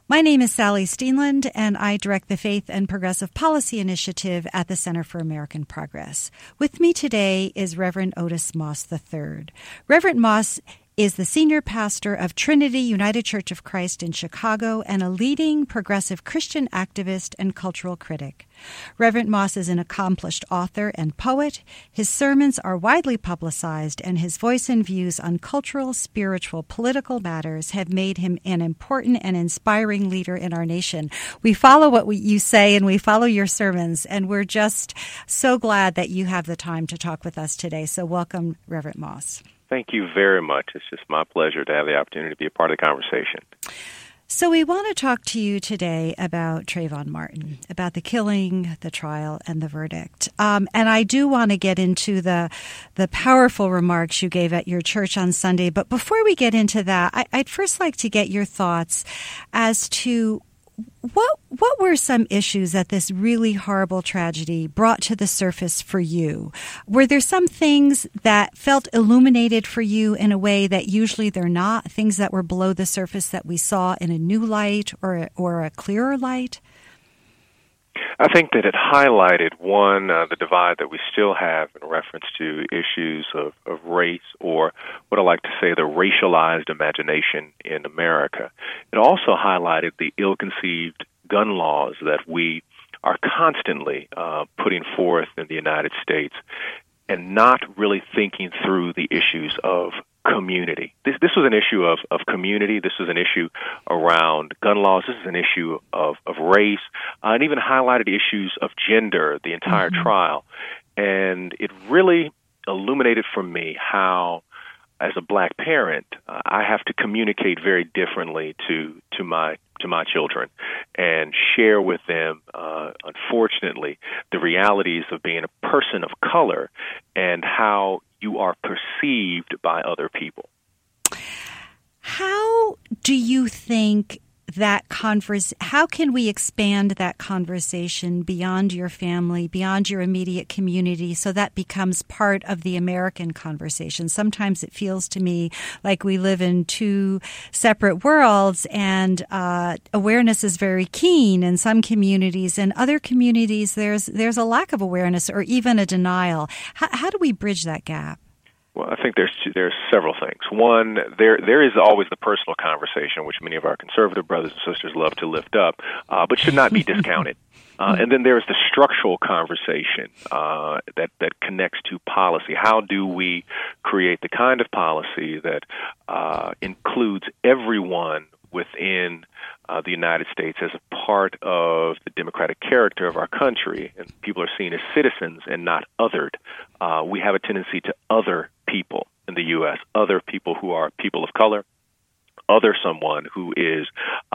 My name is Sally Steenland, and I direct the Faith and Progressive Policy Initiative at the Center for American Progress. With me today is Reverend Otis Moss III. Reverend Moss is the senior pastor of Trinity United Church of Christ in Chicago and a leading progressive Christian activist and cultural critic. Reverend Moss is an accomplished author and poet. His sermons are widely publicized, and his voice and views on cultural, spiritual, political matters have made him an important and inspiring leader in our nation. We follow what you say, and we follow your sermons, and we're just so glad that you have the time to talk with us today. So welcome, Reverend Moss. Thank you very much. It's just my pleasure to have the opportunity to be a part of the conversation. So we want to talk to you today about Trayvon Martin, about the killing, the trial, and the verdict. And I do want to get into the powerful remarks you gave at your church on Sunday. But before we get into that, I'd first like to get your thoughts as to what were some issues that this really horrible tragedy brought to the surface for you? Were there some things that felt illuminated for you in a way that usually they're not, things that were below the surface that we saw in a new light or a clearer light? I think that it highlighted, one, the divide that we still have in reference to issues of race, or what I like to say, the racialized imagination in America. It also highlighted the ill-conceived gun laws that we are constantly putting forth in the United States and not really thinking through the issues of community. This was an issue of community. This was an issue around gun laws. This is an issue of race, and even highlighted issues of gender the entire trial. And it really illuminated for me how, as a black parent, I have to communicate very differently to my children and share with them, unfortunately, the realities of being a person of color and how you are perceived by other people. How do you think that how can we expand that conversation beyond your family, beyond your immediate community, so that becomes part of the American conversation? Sometimes it feels to me like we live in two separate worlds, and awareness is very keen in some communities. In other communities, there's a lack of awareness or even a denial. How do we bridge that gap? Well, I think there's several things. One, there is always the personal conversation, which many of our conservative brothers and sisters love to lift up, but should not be discounted. And then there's the structural conversation that connects to policy. How do we create the kind of policy that includes everyone within the United States as a part of the democratic character of our country, and people are seen as citizens and not othered. We have a tendency to other people in the U.S., other people who are people of color, other someone who is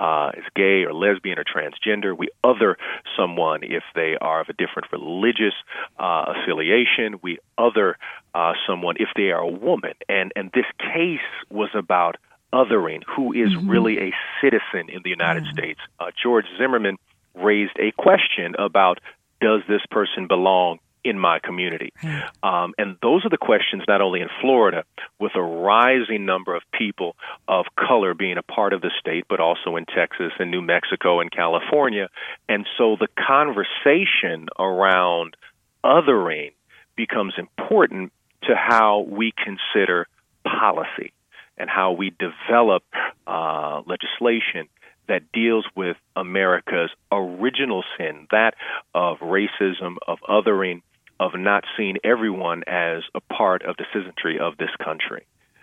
gay or lesbian or transgender. We other someone if they are of a different religious affiliation. We other someone if they are a woman. And this case was about othering, who is really a citizen in the United States. George Zimmerman raised a question about, does this person belong in my community? And those are the questions not only in Florida, with a rising number of people of color being a part of the state, but also in Texas and New Mexico and California. And so the conversation around othering becomes important to how we consider policy and how we develop legislation that deals with America's original sin, that of racism, of othering, of not seeing everyone as a part of the citizenry of this country.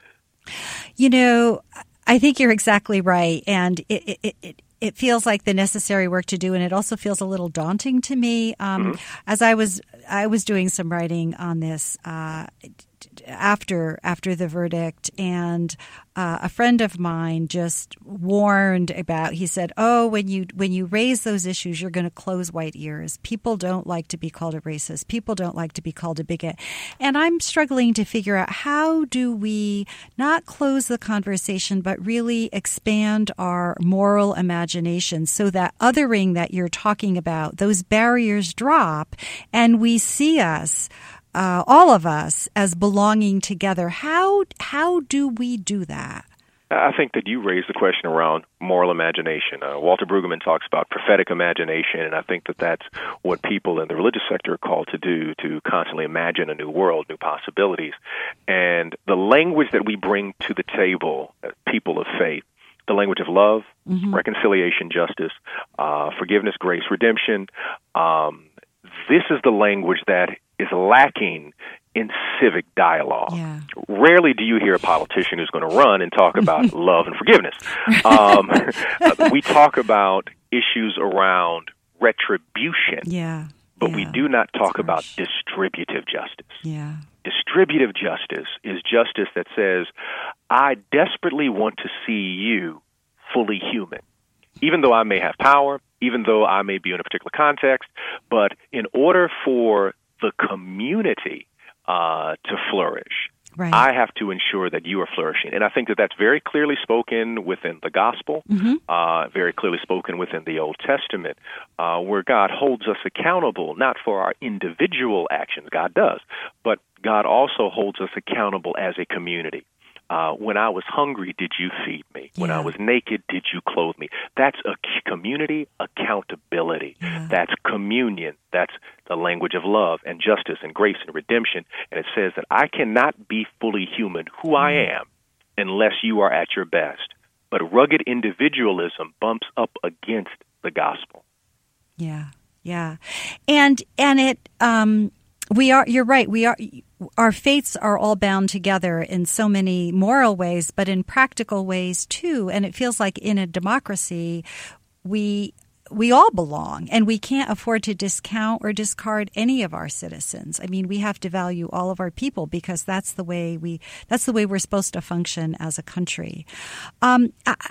You know, I think you're exactly right, and it feels like the necessary work to do, and it also feels a little daunting to me. As I was doing some writing on this after the verdict, and a friend of mine just warned about, he said, when you raise those issues, you're going to close white ears. People don't like to be called a racist. People don't like to be called a bigot. And I'm struggling to figure out, how do we not close the conversation, but really expand our moral imagination so that othering that you're talking about, those barriers drop, and we see us, all of us, as belonging together. How do we do that? I think that you raised the question around moral imagination. Walter Brueggemann talks about prophetic imagination, and I think that that's what people in the religious sector are called to do, to constantly imagine a new world, new possibilities. And the language that we bring to the table, people of faith, the language of love, reconciliation, justice, forgiveness, grace, redemption, this is the language that is lacking in civic dialogue. Yeah. Rarely do you hear a politician who's going to run and talk about love and forgiveness. We talk about issues around retribution, but we do not talk about distributive justice. Yeah. Distributive justice is justice that says, I desperately want to see you fully human, even though I may have power, even though I may be in a particular context, but in order for the community to flourish, right, I have to ensure that you are flourishing. And I think that that's very clearly spoken within the gospel, very clearly spoken within the Old Testament, where God holds us accountable, not for our individual actions, God does, but God also holds us accountable as a community. When I was hungry, did you feed me? When I was naked, did you clothe me? That's a community accountability. That's communion. That's the language of love and justice and grace and redemption. And it says that I cannot be fully human, who I am, unless you are at your best. But rugged individualism bumps up against the gospel. Yeah, yeah. And it, you're right, our faiths are all bound together in so many moral ways, but in practical ways too. And it feels like in a democracy, we all belong, and we can't afford to discount or discard any of our citizens. I mean, we have to value all of our people because that's the way we're supposed to function as a country. I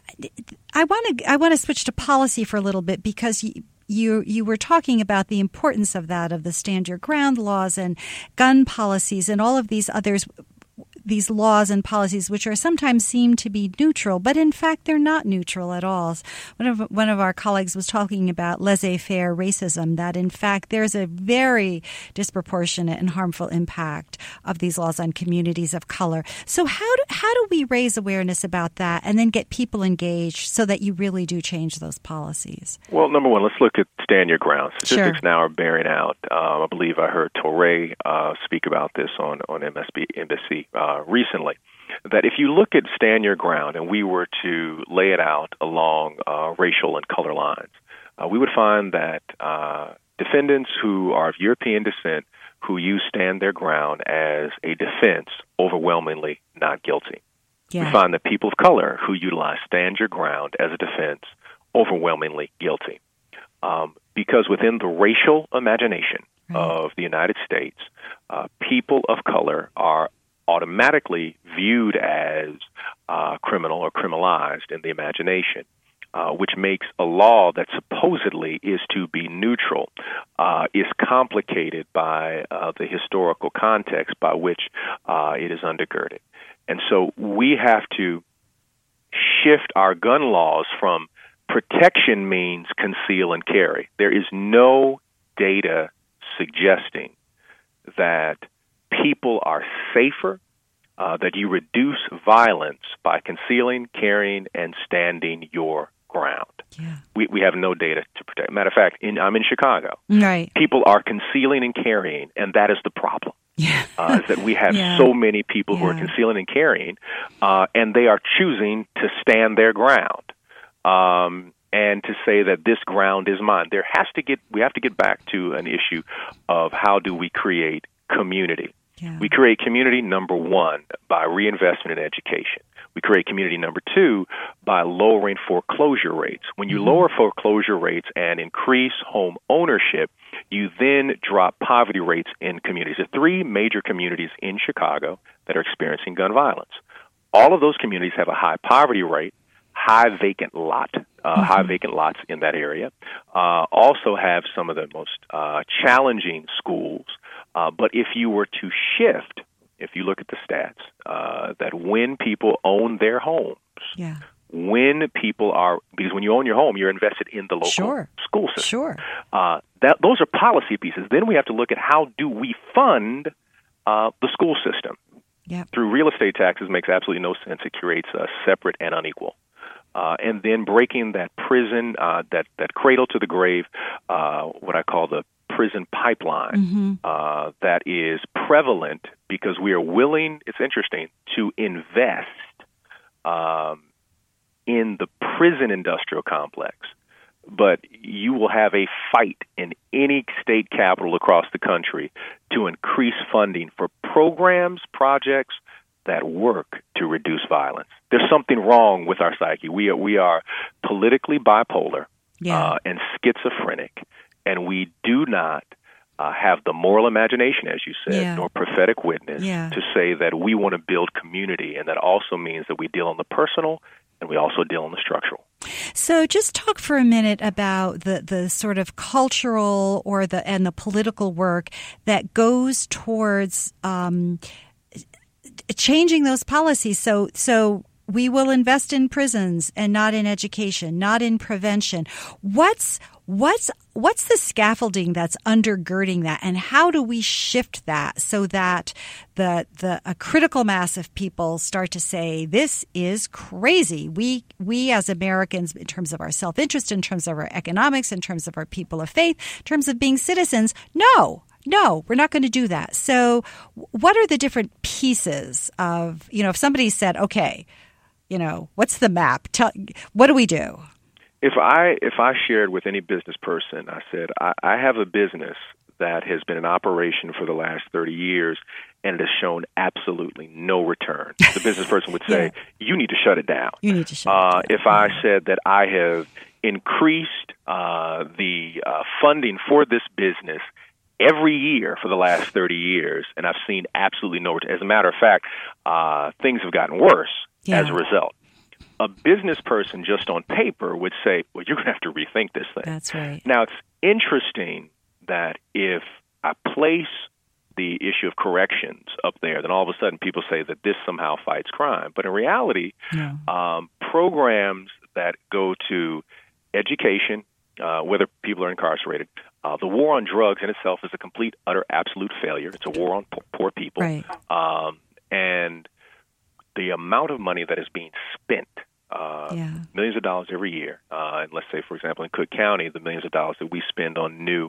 want to switch to policy for a little bit because you were talking about the importance of that, of the stand your ground laws and gun policies and all of these others, these laws and policies, which are sometimes seem to be neutral, but in fact they're not neutral at all. One of our colleagues was talking about laissez-faire racism, that in fact there's a very disproportionate and harmful impact of these laws on communities of color. So how do we raise awareness about that and then get people engaged so that you really do change those policies? Well, number one, let's look at stand your ground. Statistics now are bearing out. I believe I heard Touré speak about this on NBC recently, that if you look at stand your ground and we were to lay it out along racial and color lines, we would find that defendants who are of European descent who use stand their ground as a defense overwhelmingly not guilty. Yeah. We find that people of color who utilize stand your ground as a defense overwhelmingly guilty. Because within the racial imagination of the United States, people of color are automatically viewed as criminal or criminalized in the imagination, which makes a law that supposedly is to be neutral is complicated by the historical context by which it is undergirded. And so we have to shift our gun laws from protection means conceal and carry. There is no data suggesting that people are safer, that you reduce violence by concealing, carrying, and standing your ground. Yeah. We have no data to protect. Matter of fact, I'm in Chicago. Right. People are concealing and carrying, and that is the problem. Yeah. Is that we have so many people who are concealing and carrying, and they are choosing to stand their ground. And to say that this ground is mine. We have to get back to an issue of how do we create community. Yeah. We create community, number one, by reinvestment in education. We create community, number two, by lowering foreclosure rates. When you lower foreclosure rates and increase home ownership, you then drop poverty rates in communities. There are three major communities in Chicago that are experiencing gun violence. All of those communities have a high poverty rate, high vacant lots in that area. Also have some of the most challenging schools. But if you were to shift, if you look at the stats, that when people own their homes, when people are, because when you own your home, you're invested in the local school system. Sure. Those are policy pieces. Then we have to look at how do we fund the school system. Yep. through real estate taxes makes absolutely no sense. It creates separate and unequal. And then breaking that prison, that cradle to the grave, what I call the prison pipeline, that is prevalent because we are willing, it's interesting, to invest in the prison industrial complex. But you will have a fight in any state capital across the country to increase funding for programs, projects that work to reduce violence. There's something wrong with our psyche. We are politically bipolar and schizophrenic, and we do not have the moral imagination, as you said, nor prophetic witness to say that we want to build community, and that also means that we deal in the personal and we also deal in the structural. So just talk for a minute about the sort of cultural or the political work that goes towards changing those policies. So we will invest in prisons and not in education, not in prevention. What's the scaffolding that's undergirding that, and how do we shift that so that a critical mass of people start to say, this is crazy? We as Americans, in terms of our self-interest, in terms of our economics, in terms of our people of faith, in terms of being citizens, no, we're not going to do that. So what are the different pieces of, if somebody said, okay, what's the map? What do we do? If I shared with any business person, I said, I have a business that has been in operation for the last 30 years and it has shown absolutely no return, the business person would say, you need to shut it down. You need to shut it down. If I said that I have increased the funding for this business every year for the last 30 years, and I've seen absolutely no return. As a matter of fact, things have gotten worse as a result. A business person just on paper would say, well, you're going to have to rethink this thing. That's right. Now, it's interesting that if I place the issue of corrections up there, then all of a sudden people say that this somehow fights crime. But in reality, programs that go to education, whether people are incarcerated, the war on drugs in itself is a complete, utter, absolute failure. It's a war on poor people. Right. And the amount of money that is being spent, millions of dollars every year, and let's say, for example, in Cook County, the millions of dollars that we spend on new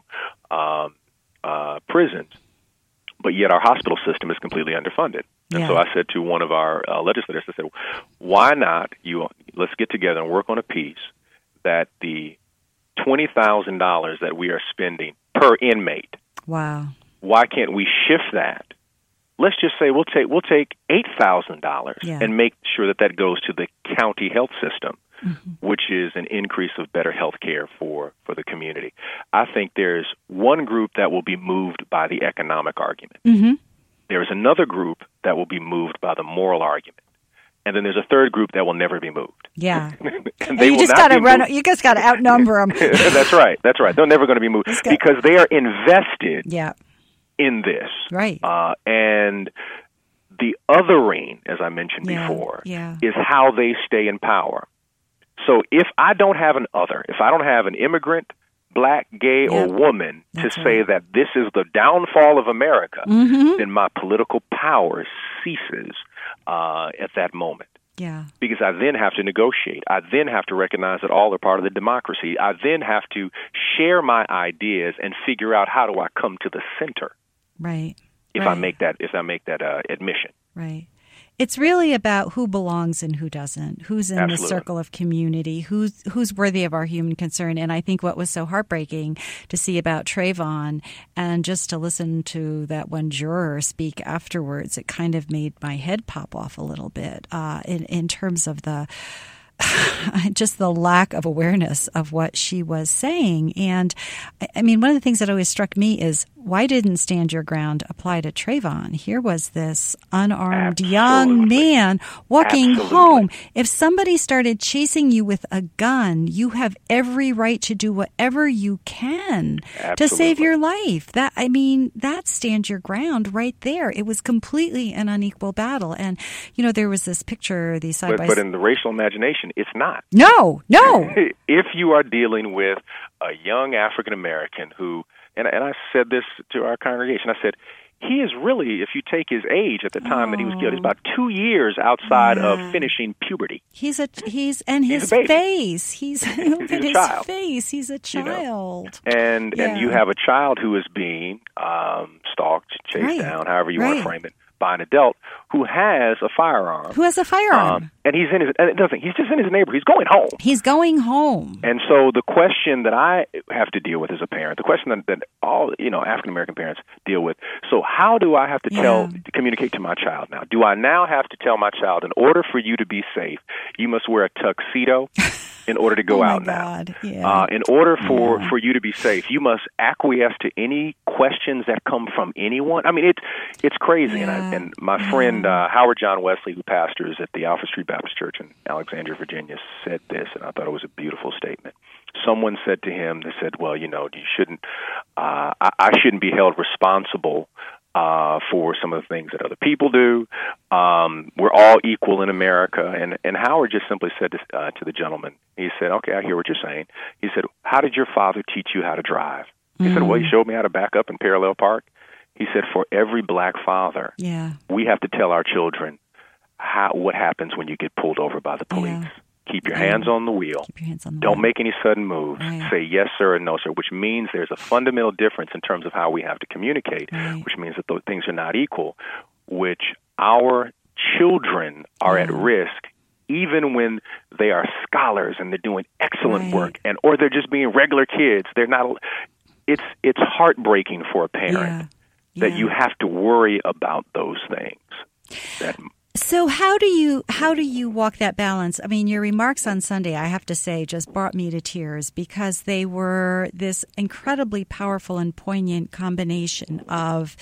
prisons, but yet our hospital system is completely underfunded. And so I said to one of our legislators, I said, why not let's get together and work on a piece that the $20,000 that we are spending per inmate, why can't we shift that? Let's just say we'll take $8,000 and make sure that goes to the county health system, which is an increase of better health care for the community. I think there's one group that will be moved by the economic argument. There's another group that will be moved by the moral argument. And then there's a third group that will never be moved. Yeah. And they you just got to you just got to outnumber them. That's right. They're never going to be moved because they are invested in this. Right. And the othering, as I mentioned before, is how they stay in power. So if I don't have an other, if I don't have an immigrant, black, gay, or woman to say that this is the downfall of America, then my political power ceases at that moment. Yeah. Because I then have to negotiate. I then have to recognize that all are part of the democracy. I then have to share my ideas and figure out how do I come to the center. Right. If I make that admission. Right. It's really about who belongs and who doesn't, who's in the circle of community, who's worthy of our human concern. And I think what was so heartbreaking to see about Trayvon and just to listen to that one juror speak afterwards, it kind of made my head pop off a little bit in terms of just the lack of awareness of what she was saying. And I mean, one of the things that always struck me is, why didn't Stand Your Ground apply to Trayvon? Here was this unarmed young man walking home. If somebody started chasing you with a gun, you have every right to do whatever you can to save your life. That's Stand Your Ground right there. It was completely an unequal battle. And, there was this picture, these side by side. But in the racial imagination, it's not. No. If you are dealing with a young African American who, and I said this to our congregation, I said, he is really, if you take his age at the time that he was killed, he's about 2 years outside of finishing puberty. His face. He's a child. Face. He's a child. And you have a child who is being stalked, chased down, however you want to frame it, by an adult who has a firearm. And he's just in his neighborhood. He's going home. And so the question that I have to deal with as a parent, the question that all African American parents deal with. So how do I have to communicate to my child now? Do I now have to tell my child, in order for you to be safe, you must wear a tuxedo? In order to go out now. In order for you to be safe, you must acquiesce to any questions that come from anyone. I mean, it's crazy. And my friend Howard John Wesley, who pastors at the Alpha Street Baptist Church in Alexandria, Virginia, said this, and I thought it was a beautiful statement. Someone said to him, they said, well, you shouldn't, I shouldn't be held responsible for some of the things that other people do. We're all equal in America. And Howard just simply said to the gentleman, he said, okay, I hear what you're saying. He said, how did your father teach you how to drive? He said, well, he showed me how to back up and parallel park. He said, for every black father, we have to tell our children what happens when you get pulled over by the police. Keep your hands on the wheel. Don't make any sudden moves. Say yes, sir, and no, sir, which means there's a fundamental difference in terms of how we have to communicate, which means that those things are not equal, which our children are at risk even when they are scholars and they're doing excellent work, or they're just being regular kids. They're not. It's heartbreaking for a parent that you have to worry about those things. So how do you walk that balance? I mean, your remarks on Sunday, I have to say, just brought me to tears because they were this incredibly powerful and poignant combination of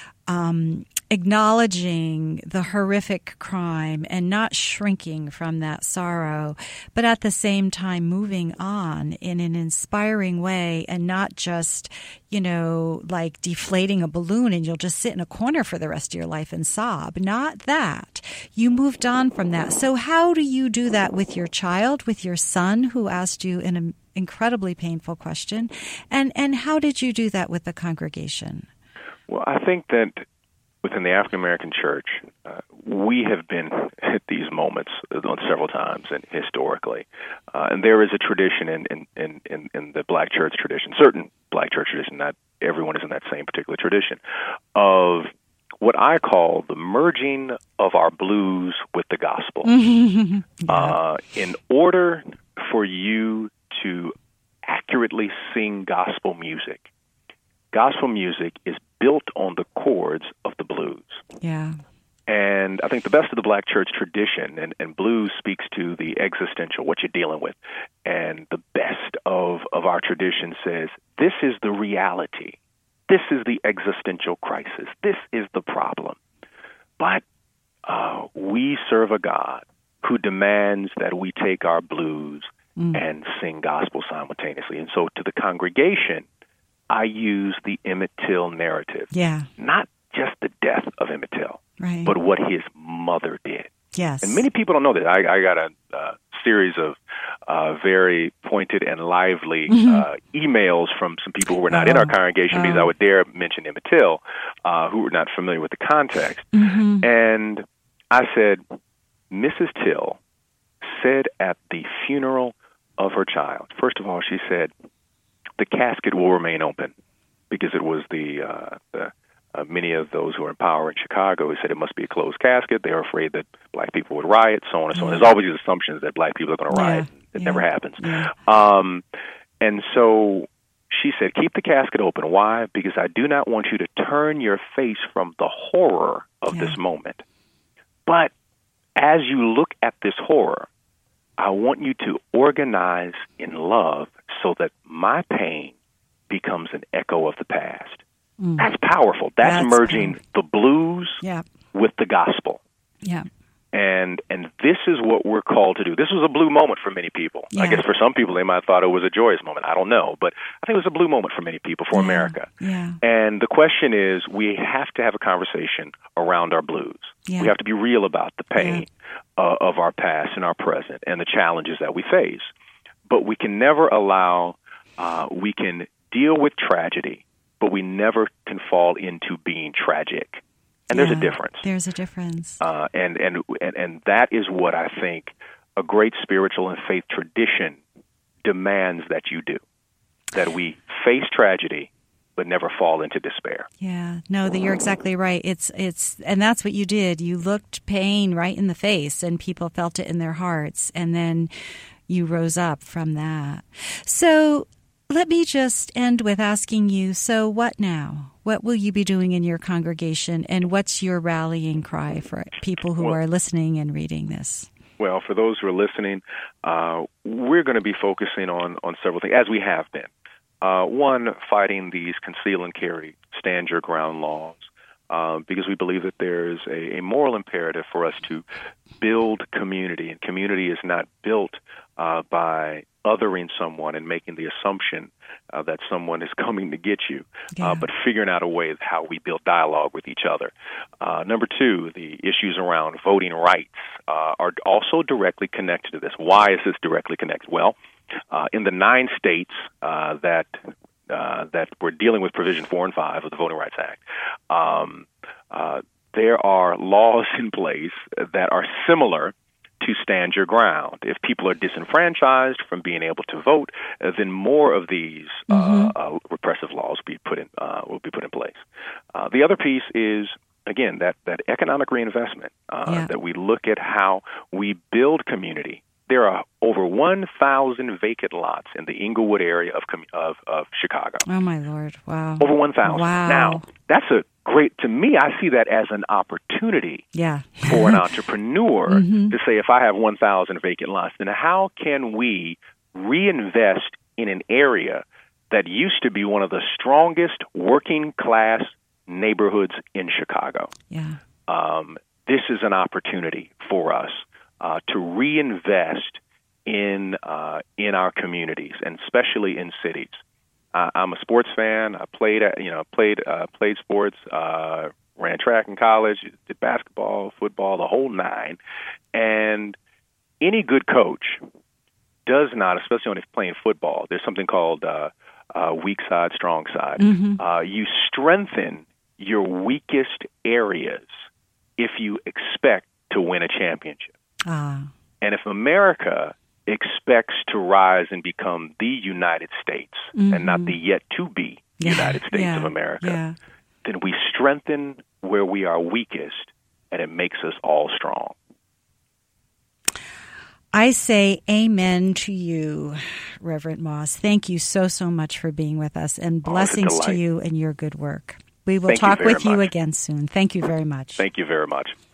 acknowledging the horrific crime and not shrinking from that sorrow, but at the same time moving on in an inspiring way and not just, like deflating a balloon and you'll just sit in a corner for the rest of your life and sob. Not that. You moved on from that. So how do you do that with your child, with your son who asked you an incredibly painful question? And how did you do that with the congregation? Well, I think that within the African American church, we have been at these moments several times and historically, and there is a tradition in the Black church tradition, certain Black church tradition, not everyone is in that same particular tradition, of what I call the merging of our blues with the gospel. In order for you to accurately sing gospel music is built on the chords of the blues. And I think the best of the Black church tradition, and blues speaks to the existential, what you're dealing with. And the best of our tradition says, this is the reality. This is the existential crisis. This is the problem. But we serve a God who demands that we take our blues and sing gospel simultaneously. And so to the congregation, I use the Emmett Till narrative. Not just the death of Emmett Till, but what his mother did. And many people don't know that. I got a series of very pointed and lively emails from some people who were not in our congregation because I would dare mention Emmett Till, who were not familiar with the context. And I said, Mrs. Till said at the funeral of her child, first of all, she said, the casket will remain open because it was the many of those who are in power in Chicago who said it must be a closed casket. They were afraid that black people would riot, so on and so on. There's always these assumptions that black people are going to riot. It never happens. And so she said, keep the casket open. Why? Because I do not want you to turn your face from the horror of this moment. But as you look at this horror, I want you to organize in love so that my pain becomes an echo of the past. That's powerful. That's merging the blues with the gospel. And this is what we're called to do. This was a blue moment for many people. I guess for some people they might have thought it was a joyous moment. I don't know. But I think it was a blue moment for many people, for America. And the question is, we have to have a conversation around our blues. We have to be real about the pain of our past and our present and the challenges that we face. But we can never allow, we can deal with tragedy, but we never can fall into being tragic. And there's a difference. There's a difference. And that is what I think a great spiritual and faith tradition demands that you do, that we face tragedy but never fall into despair. Yeah, no, that you're exactly right. It's and that's what you did. You looked pain right in the face, and people felt it in their hearts, and then you rose up from that. So let me just end with asking you, so what now? What will you be doing in your congregation, and what's your rallying cry for people who are listening and reading this? Well, for those who are listening, we're going to be focusing on several things, as we have been. One, fighting these conceal and carry, stand your ground laws, because we believe that there's a moral imperative for us to build community, and community is not built by othering someone and making the assumption that someone is coming to get you, but figuring out a way of how we build dialogue with each other. Number two, the issues around voting rights are also directly connected to this. Why is this directly connected? Well, in the 9 states that we're dealing with Provision 4 and 5 of the Voting Rights Act, there are laws in place that are similar to stand your ground. If people are disenfranchised from being able to vote, then more of these repressive laws will be put in place. The other piece is, again, that economic reinvestment, that we look at how we build community. There are over 1,000 vacant lots in the Inglewood area of Chicago. Oh, my Lord. Wow. Over 1,000. Wow. Now, that's a great, to me, I see that as an opportunity for an entrepreneur to say, if I have 1,000 vacant lots, then how can we reinvest in an area that used to be one of the strongest working class neighborhoods in Chicago? Yeah. This is an opportunity for us to reinvest in our communities, and especially in cities. I'm a sports fan. I played sports, ran track in college, did basketball, football, the whole nine. And any good coach does not, especially when he's playing football, there's something called weak side, strong side. You strengthen your weakest areas if you expect to win a championship. And if America expects to rise and become the United States and not the yet-to-be United States of America, then we strengthen where we are weakest, and it makes us all strong. I say amen to you, Reverend Moss. Thank you so much for being with us, and blessings to you and your good work. We will talk with you again soon. Thank you very much. Thank you very much.